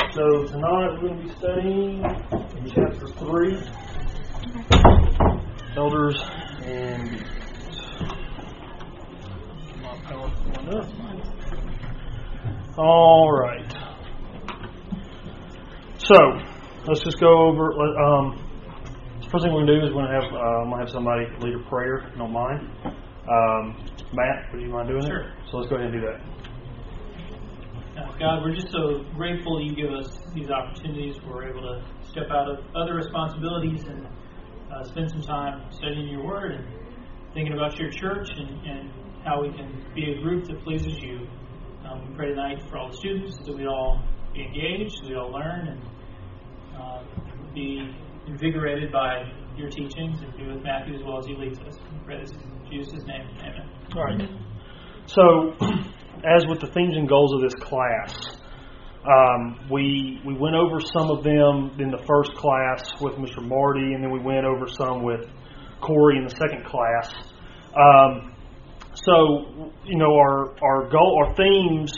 So tonight we're going to be studying in chapter 3, elders and deacons. My PowerPoint up. All right. So let's just go over. First thing we're going to do is we're going to have somebody lead a prayer. If you don't mind. Matt, would you mind doing Sure. it? So let's go ahead and do that. God, we're just so grateful you give us these opportunities. We're able to step out of other responsibilities and spend some time studying your word and thinking about your church and how we can be a group that pleases you. We pray tonight for all the students that we all be engaged, we all learn, and be invigorated by your teachings, and be with Matthew as well as he leads us. We pray this in Jesus' name. Amen. All right. So, as with the themes and goals of this class, we went over some of them in the first class with Mr. Marty, and then we went over some with Corey in the second class. So, you know, our themes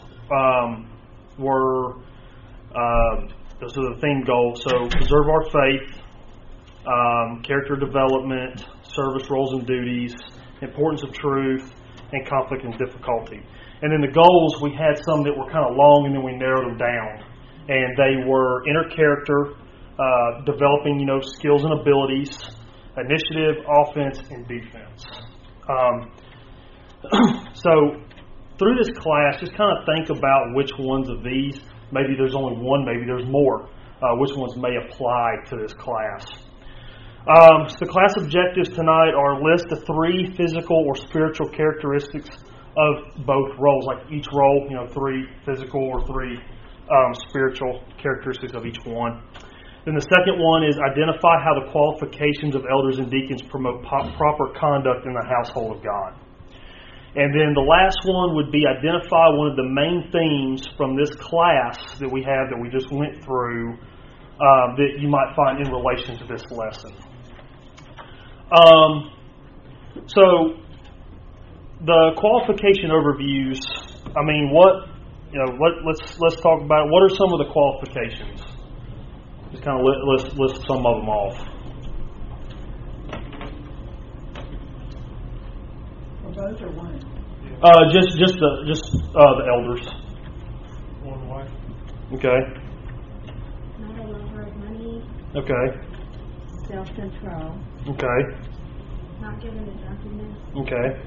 were those are the theme goals. So, preserve our faith, character development, service roles and duties, importance of truth, and conflict and difficulty. And then the goals, we had some that were kind of long, and then we narrowed them down. And they were inner character, developing, skills and abilities, initiative, offense, and defense. So through this class, just kind of think about which ones of these, maybe there's only one, maybe there's more, which ones may apply to this class. So the class objectives tonight are list the 3 physical or spiritual characteristics of both roles, like each role, 3 physical or 3 spiritual characteristics of each one. Then the second one is identify how the qualifications of elders and deacons promote proper conduct in the household of God. And then the last one would be identify one of the main themes from this class that we have that we just went through that you might find in relation to this lesson. So the qualification overviews. I mean, let's talk about what are some of the qualifications. Just kind of list some of them off. Both or one? Just the elders. One wife. Okay. Not a lover of money. Okay. Self-control. Okay. Not given to drunkenness. Okay.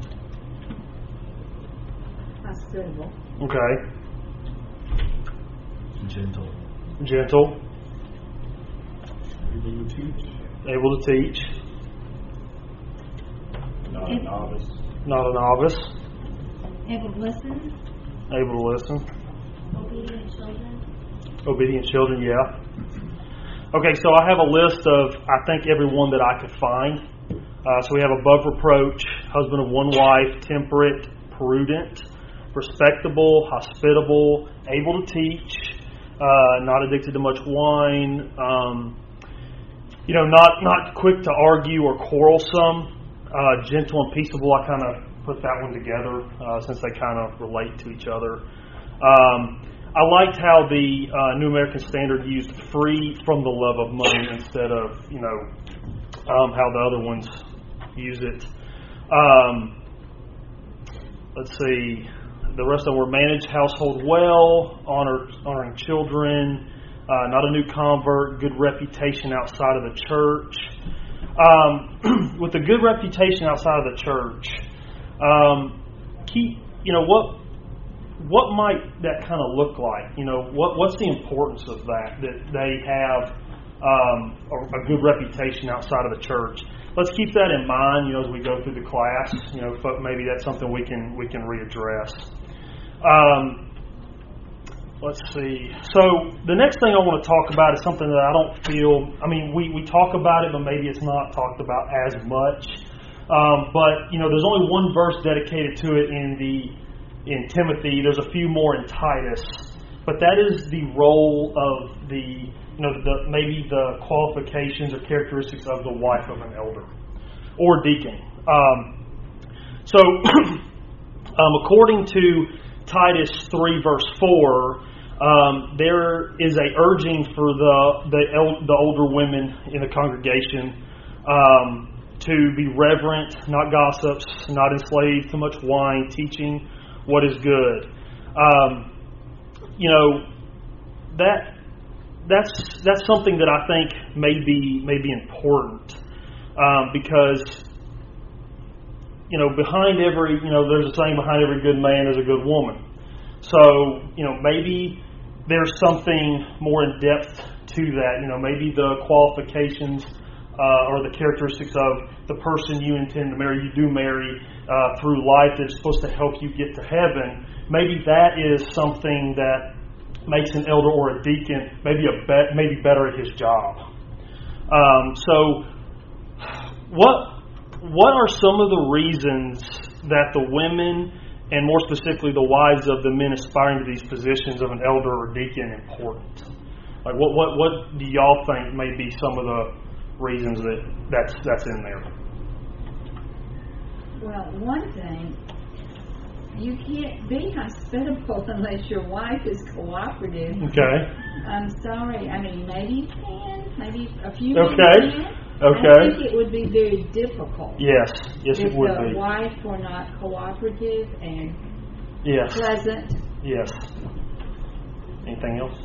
Hospitable. Okay. Gentle. Gentle. Able to teach. Able to teach. Not a novice. Not a novice. Able to listen. Able to listen. Obedient children. Obedient children, yeah. Okay, so I have a list of, I think, everyone that I could find. So we have above reproach, husband of one wife, temperate, prudent, respectable, hospitable, able to teach, not addicted to much wine, not quick to argue or quarrelsome, gentle and peaceable. I kind of put that one together since they kind of relate to each other. I liked how the New American Standard used free from the love of money instead of, how the other ones use it. Let's see. The rest of them were manage household well, honoring children, not a new convert, good reputation outside of the church. With a good reputation outside of the church, what might that kind of look like? What's the importance of that they have a good reputation outside of the church? Let's keep that in mind, as we go through the class. But maybe that's something we can readdress. Let's see. So the next thing I want to talk about is something that I don't feel. I mean, we talk about it, but maybe it's not talked about as much. But there's only one verse dedicated to it in Timothy. There's a few more in Titus, but that is the role of maybe the qualifications or characteristics of the wife of an elder or deacon. According to Titus 3 verse 4, there is a urging for the older women in the congregation to be reverent, not gossips, not enslaved to much wine, teaching what is good. That's something that I think may be important because behind every there's a saying, behind every good man is a good woman. So maybe there's something more in depth to that. Maybe the qualifications or the characteristics of the person you intend to marry, you do marry through life that's supposed to help you get to heaven. Maybe that is something that makes an elder or a deacon maybe better at his job. So what are some of the reasons that the women, and more specifically the wives of the men aspiring to these positions of an elder or deacon, important? Like what do y'all think may be some of the reasons that's in there? Well, one thing, you can't be hospitable unless your wife is cooperative. Okay. I'm sorry. I mean, maybe you can. Maybe a few Okay. can. Okay. I think it would be very difficult. Yes, it would if be. the wife were not cooperative and Yes. pleasant. Yes. Anything else?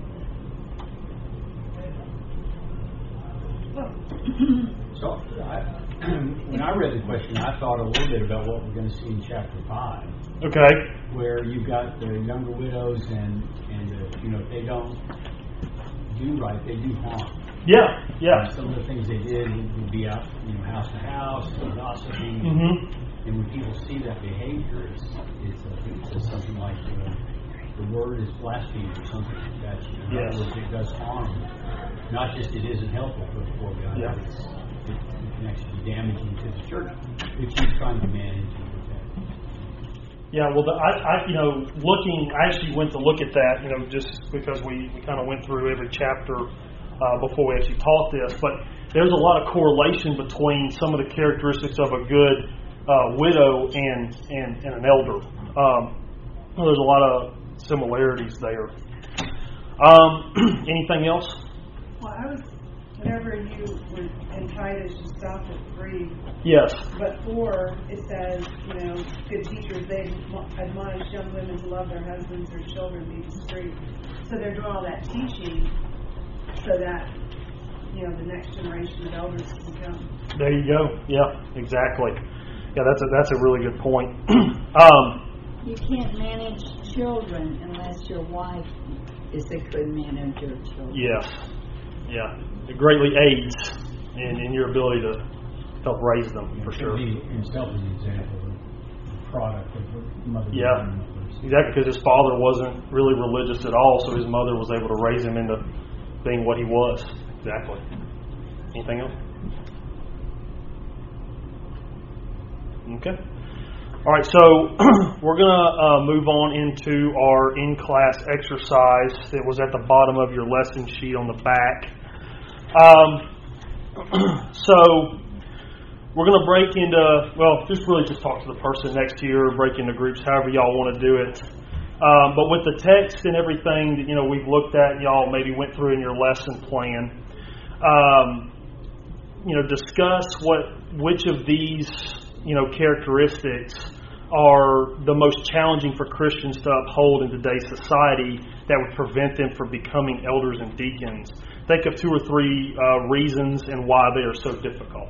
So, when I read the question, I thought a little bit about what we're going to see in chapter 5. Okay. Where you've got the younger widows and if they don't do right, they do harm. Yeah. Some of the things they did would be out, house to house, gossiping. Mm-hmm. And when people see that behavior, it's something like the word is blasphemy or something like that. In other words, it does harm. Not just it isn't helpful for the poor guy, Yeah. but it can actually be damaging to the church, which he's trying to manage and protect. Yeah, well, I actually went to look at that, just because we kind of went through every chapter before we actually taught this. But there's a lot of correlation between some of the characteristics of a good widow and an elder. There's a lot of similarities there. Anything else? Well, whenever you were in Titus, you stopped at 3. Yes. But 4, it says, good teachers, they admonish young women to love their husbands, their children, be discreet. So they're doing all that teaching so that, the next generation of elders can come. There you go. Yeah, exactly. Yeah, that's a really good point. You can't manage children unless your wife is a good manager of children. Yes. Yeah. It greatly aids in your ability to help raise them, for sure. He himself is an example of the product of what mother. Yeah. Exactly, because his father wasn't really religious at all, so his mother was able to raise him into being what he was. Exactly. Anything else? Okay. All right, so we're going to move on into our in-class exercise that was at the bottom of your lesson sheet on the back. So we're going to break into, just talk to the person next to you or break into groups, however y'all want to do it. But with the text and everything that, we've looked at and y'all maybe went through in your lesson plan, discuss which of these, characteristics are the most challenging for Christians to uphold in today's society that would prevent them from becoming elders and deacons. Think of 2 or 3 reasons and why they are so difficult.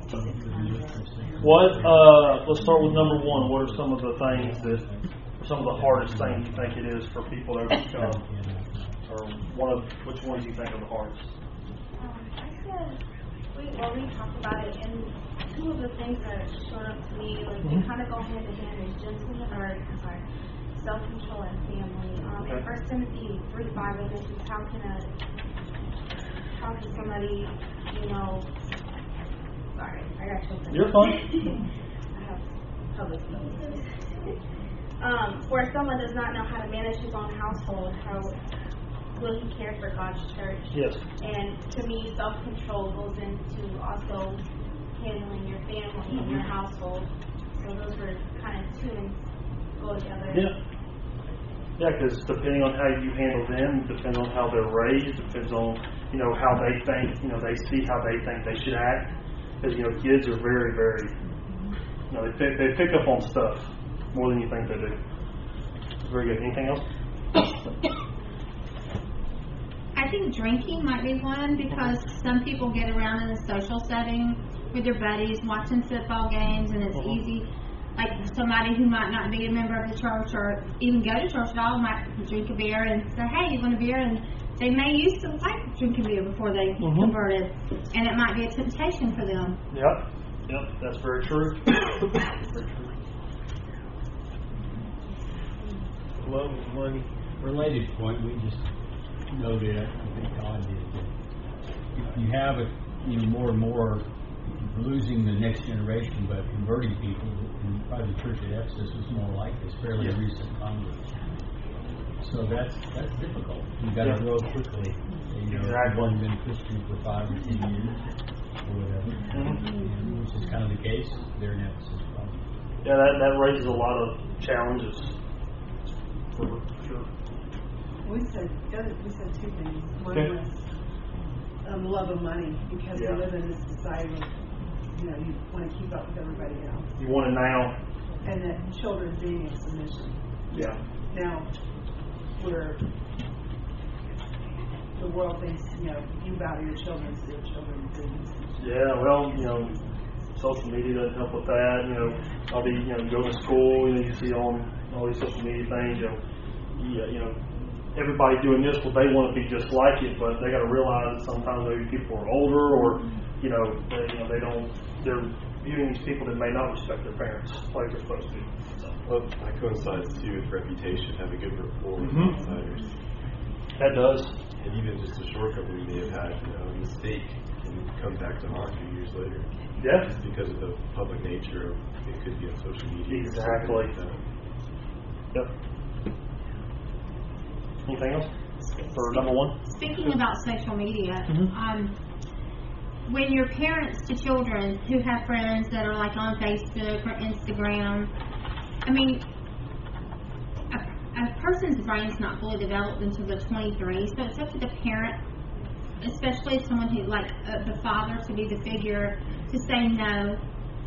Let's start with number 1. What are some of the things some of the hardest things you think it is for people to overcome? Or which ones do you think are the hardest? I said, we talked about it, and 2 of the things that showed up to me, they kind of go hand in hand, is self-control and family. In 1 Timothy 3:5, it is how can somebody, sorry, I got something. You're fine. I have public meetings. For if someone does not know how to manage his own household, how will he care for God's church? Yes. And to me, self-control goes into also handling your family and your household. So those were kind of 2 and go together. Yeah. Yeah, because depending on how you handle them, depends on how they're raised, depends on, how they think, they see how they think they should act. Because, kids are very, very, they pick up on stuff more than you think they do. Very good. Anything else? I think drinking might be one, because some people get around in a social setting with their buddies watching football games, and it's easy. Like somebody who might not be a member of the church or even go to church at all might drink a beer and say, hey, you want a beer? And they may used to like drinking beer before they converted, and it might be a temptation for them. Yep, that's very true. Very true. Love of money. Related point, we just noted, I think God did, that you have it, more and more losing the next generation, but converting people. And probably the church at Ephesus was more like this, fairly recent converts. So that's difficult. You've got to grow quickly. Exactly. You've been Christian for 5 or 10 years or whatever, which is kind of the case there in Ephesus. Probably. Yeah, that raises a lot of challenges. For sure. We said 2 things. One was the love of money, because we live in this society where, you want to keep up with everybody else. You want it now. And that children being in submission. Yeah. Now, where the world thinks, you bow to your children, so your children do this. Yeah, well, social media doesn't help with that. I'll be, go to school, you see on all these social media things, everybody doing this, well, they want to be just like it, but they got to realize that sometimes maybe people are older, or they don't. They're viewing these people that may not respect their parents like they're supposed to. So. Well, that coincides too with reputation, having good rapport with outsiders. That does. And even just a shortcut we may have had, a mistake can come back to haunt you years later. Yeah. Just because of the public nature of it could be on social media. Exactly. Or something like that. Yep. Anything else for number one? Speaking about social media, when you're parents to children who have friends that are like on Facebook or Instagram, I mean, a person's brain's not fully developed until they're 23, so it's up to the parent, especially someone who, like the father, to be the figure to say no,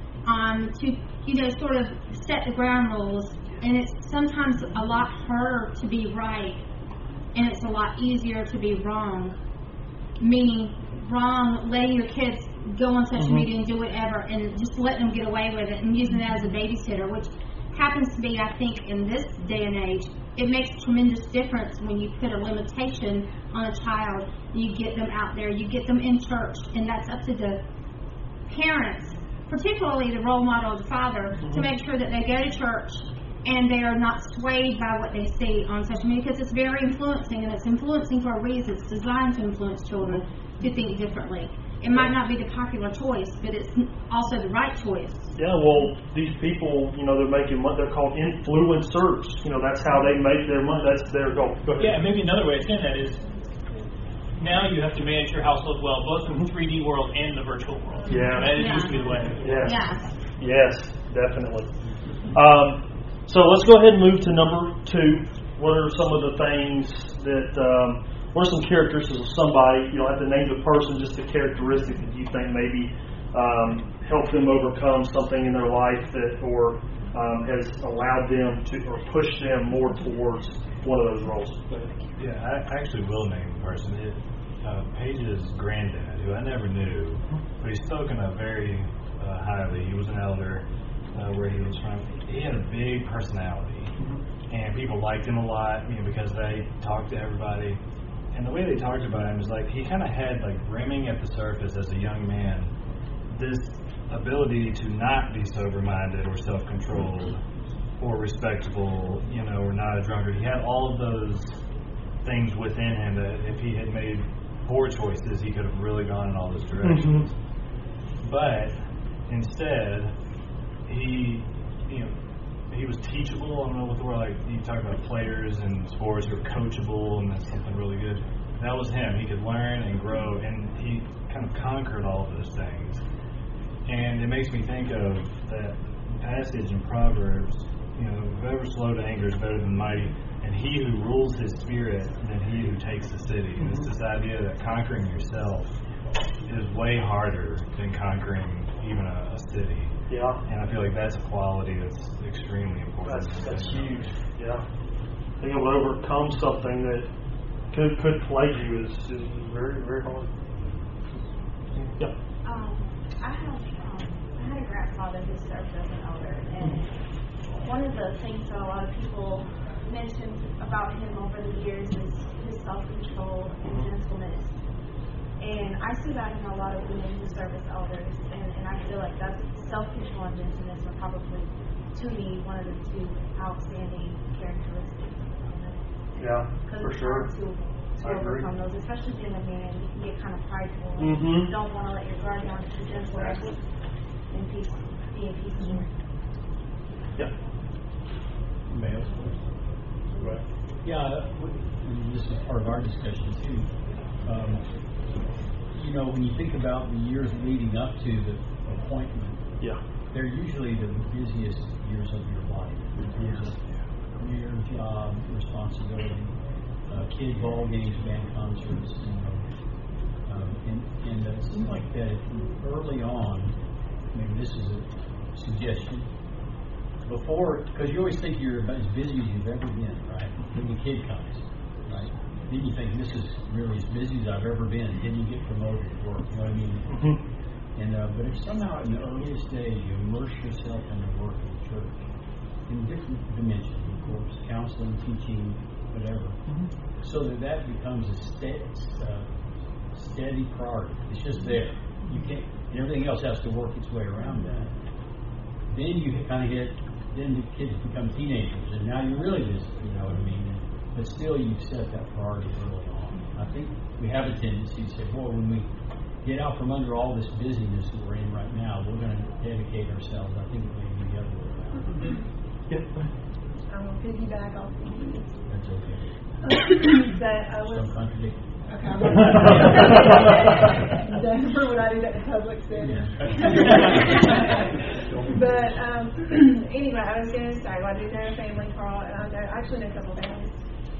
to sort of set the ground rules. And it's sometimes a lot harder to be right, and it's a lot easier to be wrong. Meaning wrong, letting your kids go on social media and do whatever, and just letting them get away with it and using it as a babysitter, which happens to be, I think, in this day and age, it makes a tremendous difference when you put a limitation on a child. You get them out there, you get them in church, and that's up to the parents, particularly the role model of the father, to make sure that they go to church and they are not swayed by what they see on social media, because it's very influencing, and it's influencing for a reason. It's designed to influence children to think differently. It might not be the popular choice, but it's also the right choice. Yeah, well, these people, they're making money. They're called influencers. That's how they make their money. That's their goal. Go ahead. Yeah, maybe another way of saying that is now you have to manage your household well, both in the 3D world and the virtual world. Yeah. That used to be the way. Yes. Yeah. Yes, definitely. So let's go ahead and move to number 2. What are some of the things that, what are some characteristics of somebody, you don't have to name the person, just the characteristic that you think maybe help them overcome something in their life that, or has allowed them to, or pushed them more towards one of those roles. Yeah, I actually will name the person. Paige's granddad, who I never knew, but he's spoken of very highly. He was an elder where he was from. He had a big personality, and people liked him a lot, because they talked to everybody. And the way they talked about him is like he kind of had, like, brimming at the surface as a young man, this ability to not be sober-minded or self-controlled or respectable, or not a drunkard. He had all of those things within him that if he had made poor choices, he could have really gone in all those directions. But instead, he was teachable. I don't know what the word, like you talk about players and sports who are coachable, and that's something really good. That was him. He could learn and grow, and he kind of conquered all of those things. And it makes me think of that passage in Proverbs, whoever slow to anger is better than mighty. and he who rules his spirit than he who takes the city. And it's this idea that conquering yourself is way harder than conquering even a city. Yeah. And I feel like that's a quality that's extremely important. That's huge. Yeah. Being able to overcome something that could plague you is very, very hard. Yeah. I had a grandfather who served as an elder, and one of the things that a lot of people mentioned about him over the years is his self-control and gentleness. And I see that in a lot of women who serve as elders, and I feel like that's self-control and gentleness are probably, to me, one of the two outstanding characteristics of an elder. Yeah, for sure. To overcome those, especially being a man, you can get kind of prideful. Mm-hmm. You don't want to let your guard down too gentle and be in peace. Yeah. Males. Right. Yeah, and this is part of our discussion too. When you think about the years leading up to the appointment, Yeah. they're usually the busiest years of your life. Your career, job, responsibility, kid ball games, band concerts, and it seems like that if you early on, maybe this is a suggestion, before, because you always think you're about as busy as you've ever been, right? When the kid comes, right? Then you think, this is really as busy as I've ever been. Then you get promoted at work, you know what I mean? Mm-hmm. And but if somehow in the earliest days you immerse yourself in the work of the church, in different dimensions, of course, counseling, teaching, whatever, so that becomes a steady priority. It's just there. You can't. Everything else has to work its way around that. Then you kind of get. Then the kids become teenagers, and now you're really busy. You know what I mean? But still, you've set that priority early on. I think we have a tendency to say, "Boy, when we get out from under all this busyness that we're in right now, we're going to dedicate ourselves." I think it may be the other way around. Yeah. I'm going to piggyback off of you. That's okay. That I was. Some contradiction. Okay. Never would I do that in public setting. But anyway, I was going to say, I do know a family, Carl, and I actually know a couple of families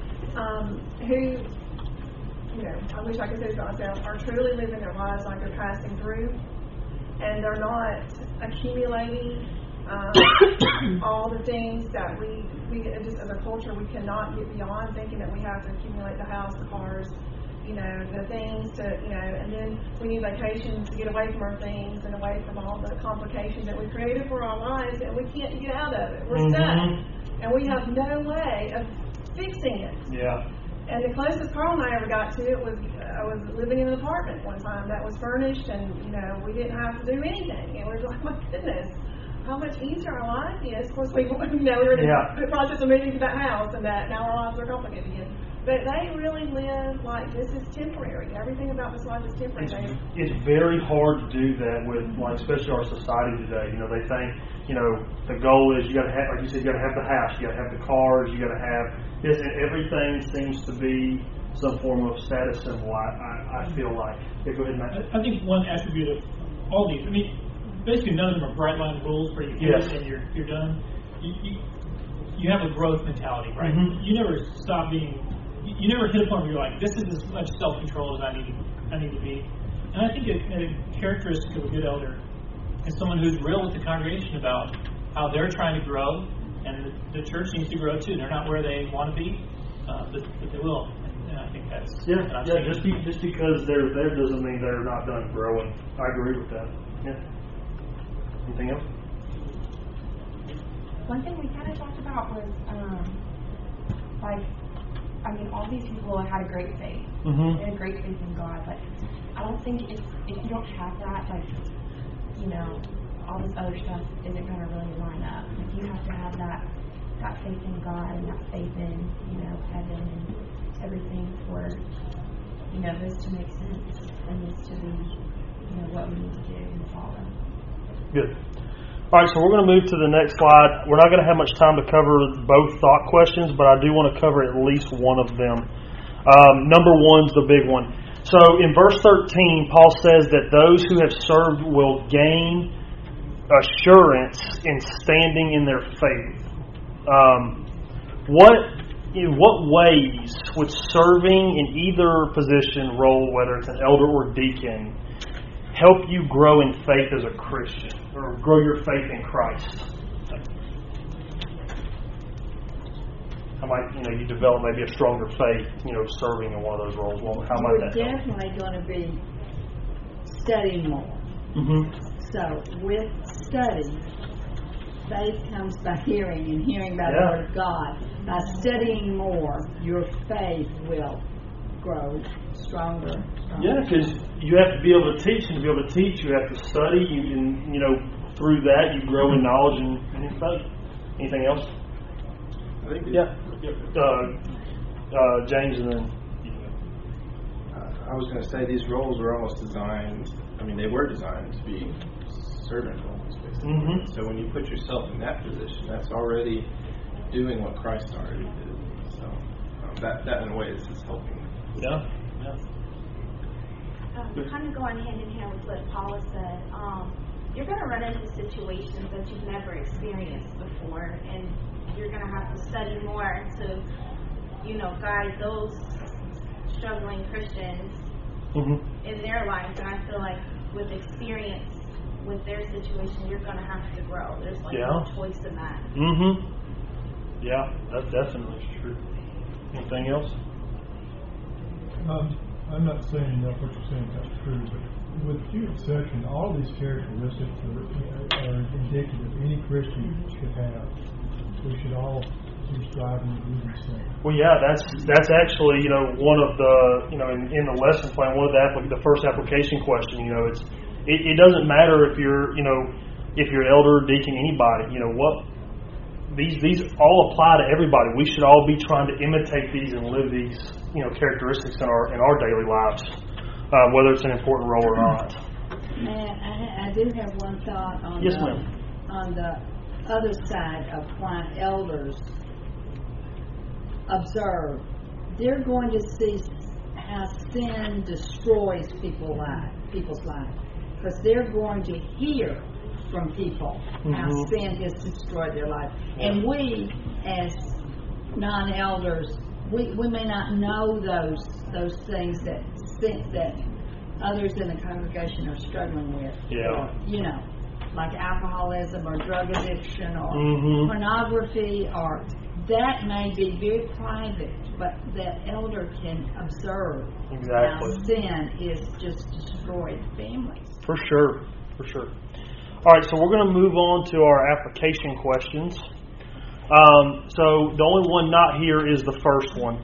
who, I wish I could say this about myself, are truly living their lives like they're passing through, and they're not accumulating all the things that we just as a culture we cannot get beyond, thinking that we have to accumulate the house, the cars, the things to, and then we need vacations to get away from our things and away from all the complications that we created for our lives, and we can't get out of it. We're stuck, and we have no way of fixing it. Yeah. And the closest Carl and I ever got to it was I was living in an apartment one time that was furnished, and we didn't have to do anything, and we were like, my goodness, how much easier our life is. Of course, we were in the process of moving to that house, and that now our lives are complicated again. But they really live like this is temporary. Everything about this life is temporary. It's very hard to do that with, especially our society today. They think, the goal is you got to have, like you said, you got to have the house, you got to have the cars, you got to have this, and everything seems to be some form of status symbol. I feel like. Yeah, go ahead, Matt. I think one attribute of all these, basically none of them are bright line rules where you get it and you're done. You have a growth mentality, right? Mm-hmm. You never stop being. You never hit a point where you're like, this is as much self-control as I need to be. And I think a characteristic of a good elder is someone who's real with the congregation about how they're trying to grow, and the church needs to grow too. They're not where they want to be, but they will. And I think that's just because they're there doesn't mean they're not done growing. I agree with that. Yeah. Anything else? One thing we kind of talked about was all these people had a great faith. They had a great faith in God, but I don't think if you don't have that, all this other stuff isn't going to really line up. You have to have that faith in God and that faith in, heaven and everything for, this to make sense and this to be, what we need to do and follow. Good. All right, so we're going to move to the next slide. We're not going to have much time to cover both thought questions, but I do want to cover at least one of them. Number one's the big one. So in verse 13, Paul says that those who have served will gain assurance in standing in their faith. in what ways would serving in either position, role, whether it's an elder or deacon, help you grow in faith as a Christian, or grow your faith in Christ? How might you develop maybe a stronger faith, serving in one of those roles? Well, how might that help? We're definitely going to be studying more. Mm-hmm. So with study, faith comes by hearing, and hearing by the Word of God. By studying more, your faith will grow stronger. Yeah, because you have to be able to teach, and to be able to teach, you have to study, and through that you grow in knowledge and in faith. Anything else? I think James, and then I was going to say these roles were almost designed. I mean, they were designed to be servant roles, basically. Mm-hmm. So when you put yourself in that position, that's already doing what Christ already did. So that in a way is helping. Yeah. Kind of going hand in hand with what Paula said. You're going to run into situations that you've never experienced before, and you're going to have to study more to, guide those struggling Christians in their lives. And I feel like with experience with their situation, you're going to have to grow. There's no choice in that. Mm-hmm. Yeah, that definitely is true. Anything else? I'm not saying that what you're saying is true, but with few exceptions, all these characteristics are indicative of any Christian should have. We should all be striving to do these things. Well, yeah, that's actually one of the in the lesson plan, one of the first application question. It doesn't matter if you're elder, deacon, anybody. These all apply to everybody. We should all be trying to imitate these and live these characteristics in our daily lives, whether it's an important role or not. I do have one thought on the other side of why elders observe. They're going to see how sin destroys people's lives, because they're going to hear from people how sin has destroyed their life. And we, as non-elders, we may not know those things that others in the congregation are struggling with. Yeah. Like alcoholism or drug addiction or pornography, or that may be very private, but that elder can observe how sin is just destroyed families. For sure. All right, so we're going to move on to our application questions. So the only one not here is the first one.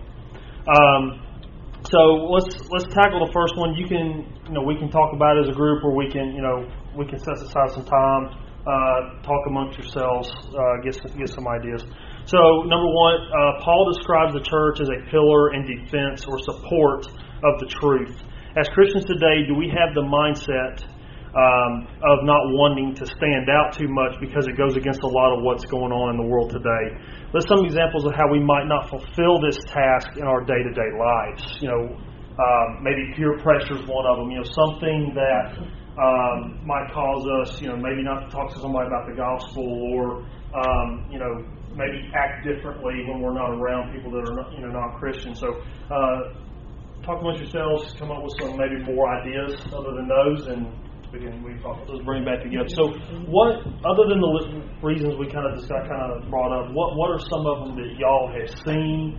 So let's tackle the first one. You can we can talk about it as a group, or we can set aside some time, talk amongst yourselves, get some ideas. So number one, Paul describes the church as a pillar in defense or support of the truth. As Christians today, do we have the mindset of not wanting to stand out too much because it goes against a lot of what's going on in the world today? There's some examples of how we might not fulfill this task in our day-to-day lives. Maybe peer pressure is one of them. Something that might cause us, maybe not to talk to somebody about the gospel, or maybe act differently when we're not around people that are not Christians. So talk amongst yourselves, come up with some maybe more ideas other than those, and let's bring it back together. So, what other than the reasons we kind of just got brought up, what are some of them that y'all have seen,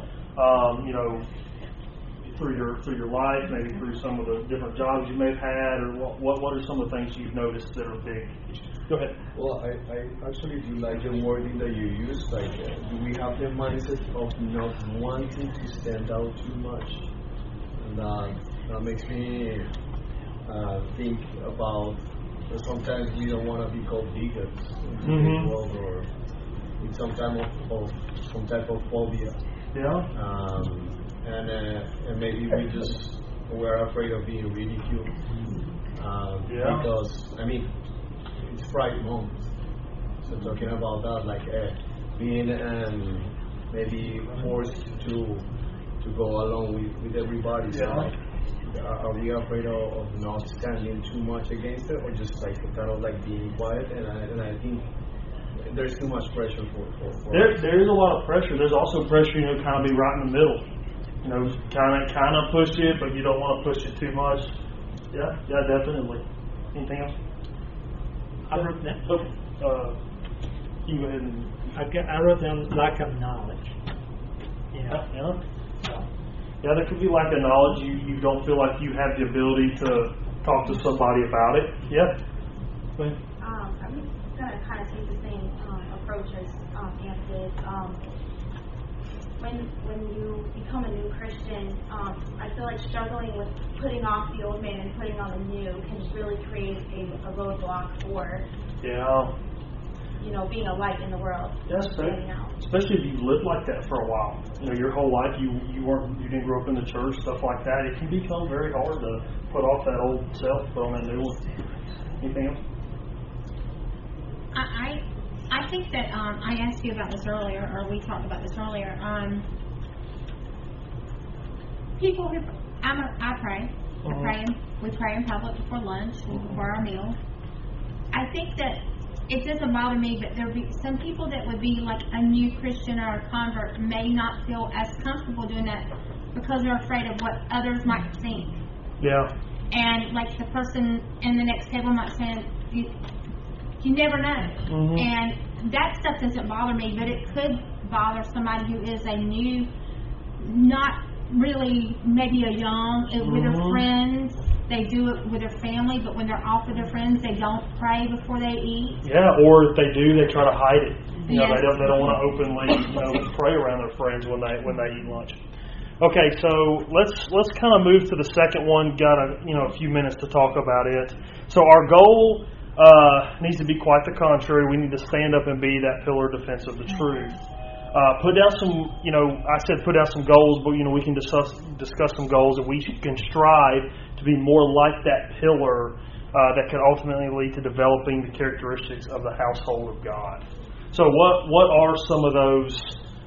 through your life, maybe through some of the different jobs you may have had, or what are some of the things you've noticed that are big issues? Go ahead. Well, I actually do like the wording that you use. Like, do we have the mindset of not wanting to stand out too much? And that makes me think about that sometimes we don't want to be called bigots in the world, or with some type of phobia. Yeah. And maybe we're afraid of being ridiculed. Because it's Pride Month. So talking about that, like being maybe forced to go along with everybody. So are we afraid of not standing too much against it, or just like kind of like being quiet? And I think there's too much pressure for There is a lot of pressure. There's also pressure, kind of be right in the middle. Kind of push it, but you don't want to push it too much. Yeah, definitely. Anything else? I wrote that. You go ahead and. I wrote down lack of knowledge. Yeah, there could be lack of knowledge. You don't feel like you have the ability to talk to somebody about it. Yeah. Go ahead. I'm going to kind of take the same approach as Ann did. When you become a new Christian, I feel like struggling with putting off the old man and putting on the new can really create a roadblock for being a light in the world. That's right. Especially if you've lived like that for a while. Your whole life you didn't grow up in the church, stuff like that. It can become very hard to put off that old self, put on that new one. Anything else? I think that I asked you about this earlier, or we talked about this earlier. People who I pray. We pray in public before lunch, before our meal. I think that it doesn't bother me, but there'll be some people that would be like a new Christian or a convert may not feel as comfortable doing that because they're afraid of what others might think. Yeah. And like the person in the next table might say, you never know. Mm-hmm. And that stuff doesn't bother me, but it could bother somebody who is a new, not really maybe a young, with their friends. They do it with their family, but when they're off with their friends, they don't pray before they eat. Yeah, or if they do, they try to hide it. Yes. They don't want to openly pray around their friends when they eat lunch. Okay, so let's kind of move to the second one. Got a few minutes to talk about it. So our goal needs to be quite the contrary. We need to stand up and be that pillar of defense of the truth. Put down some, I said put down some goals, but we can discuss some goals that we can strive to be more like that pillar that can ultimately lead to developing the characteristics of the household of God. So what are some of those?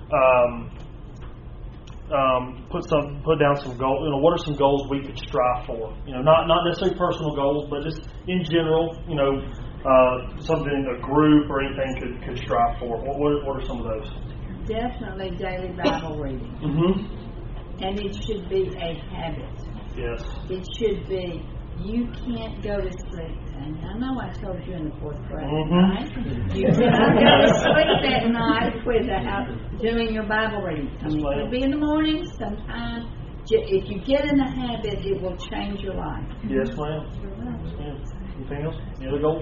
Put down some goals. What are some goals we could strive for? Not necessarily personal goals, but just in general. Something a group or anything could strive for. What are some of those? Definitely daily Bible reading. Mm-hmm. And it should be a habit. Yes. It should be, you can't go to sleep. And I know I told you in the fourth grade, right? You cannot go to sleep at night without doing your Bible reading. It could be in the morning, sometime. If you get in the habit, it will change your life. Yes, ma'am. Yes, ma'am. Anything else? Any other goals?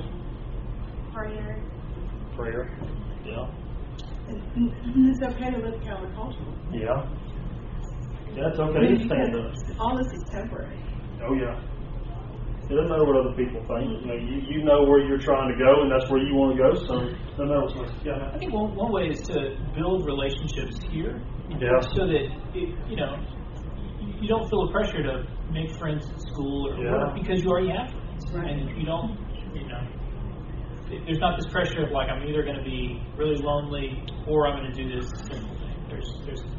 Prayer. Yeah. It's okay to live countercultural. Yeah. Yeah, it's okay to stand up. All this is temporary. Oh, yeah. It doesn't matter what other people think. You know where you're trying to go, and that's where you want to go, so it doesn't matter what's going to happen. I think one way is to build relationships here. Yeah. So that, you don't feel the pressure to make friends at school or work because you already have friends. Right. And you don't, there's not this pressure of like, I'm either going to be really lonely or I'm going to do this simple thing. There's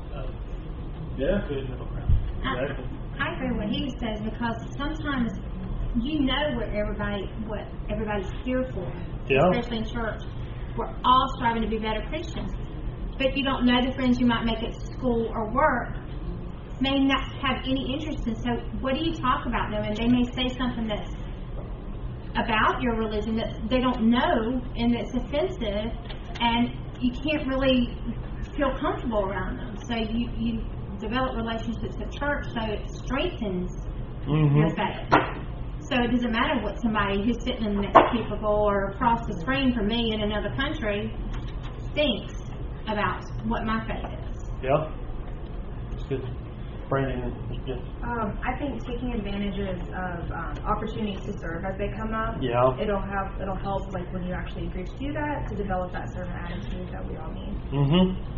a good middle ground. Exactly. I agree with what he says because sometimes what everybody's here for, especially in church. We're all striving to be better Christians. But you don't know the friends you might make at school or work may not have any interest in. So what do you talk about them? And they may say something that's about your religion that they don't know and that's offensive, and you can't really feel comfortable around them. So you develop relationships at church so it strengthens your faith. So it doesn't matter what somebody who's sitting in the next cubicle or across the screen from me in another country thinks about what my faith is. Yeah. That's good. Brandon. Yeah. I think taking advantages of opportunities to serve as they come up. Yeah. It'll help like when you actually agree to do that to develop that servant attitude that we all need. Mm-hmm.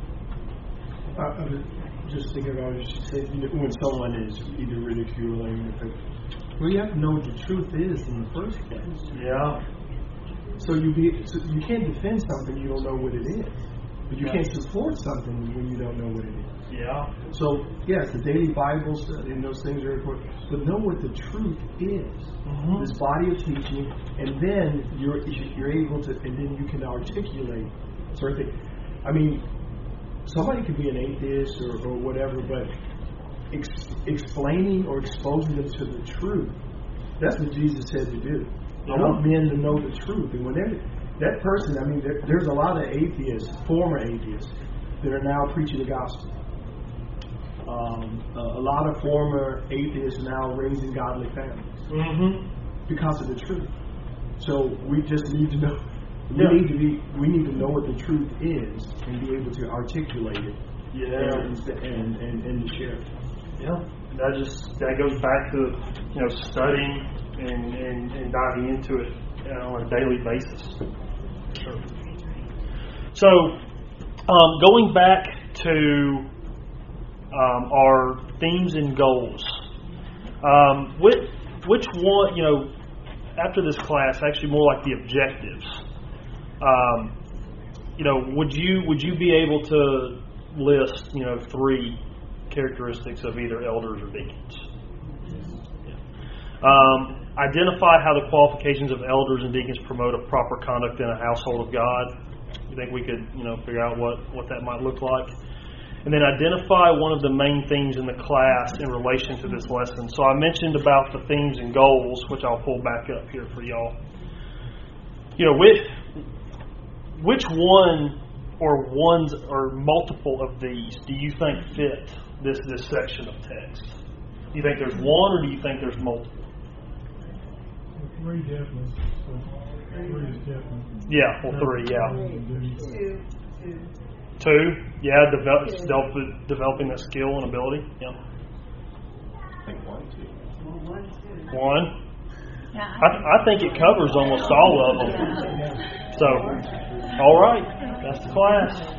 I was just thinking about what you said, when someone is either ridiculing, well, you have to know what the truth is in the first place. Yeah. So you can't defend something you don't know what it is, but you can't support something when you don't know what it is. Yeah. So, yes, the daily Bible study and those things are important, but know what the truth is. This body of teaching, and then you're able to, and then you can articulate certain things. I mean, somebody could be an atheist or whatever, but explaining or exposing them to the truth, that's what Jesus said to do. I want men to know the truth. And when that person, I mean, there's a lot of atheists, former atheists, that are now preaching the gospel. A lot of former atheists now raising godly families because of the truth. So we just need to know. We need to know what the truth is and be able to articulate it. And to share it. Yeah, that goes back to studying and diving into it on a daily basis. Sure. So, going back to our themes and goals, which one, after this class, actually more like the objectives. Would you be able to list 3 characteristics of either elders or deacons? Identify how the qualifications of elders and deacons promote a proper conduct in a household of God. You think we could figure out what that might look like? And then identify one of the main themes in the class in relation to this lesson. So I mentioned about the themes and goals, which I'll pull back up here for y'all. Which one or ones or multiple of these do you think fit this section of text? Do you think there's one, or do you think there's multiple? 3 definitely. So 3 is definitely. Yeah, 3, yeah. 2, yeah, developing that skill and ability. Yeah. I think 1, 2. 1. Yeah, I think it covers almost all of them. So, all right, that's the class.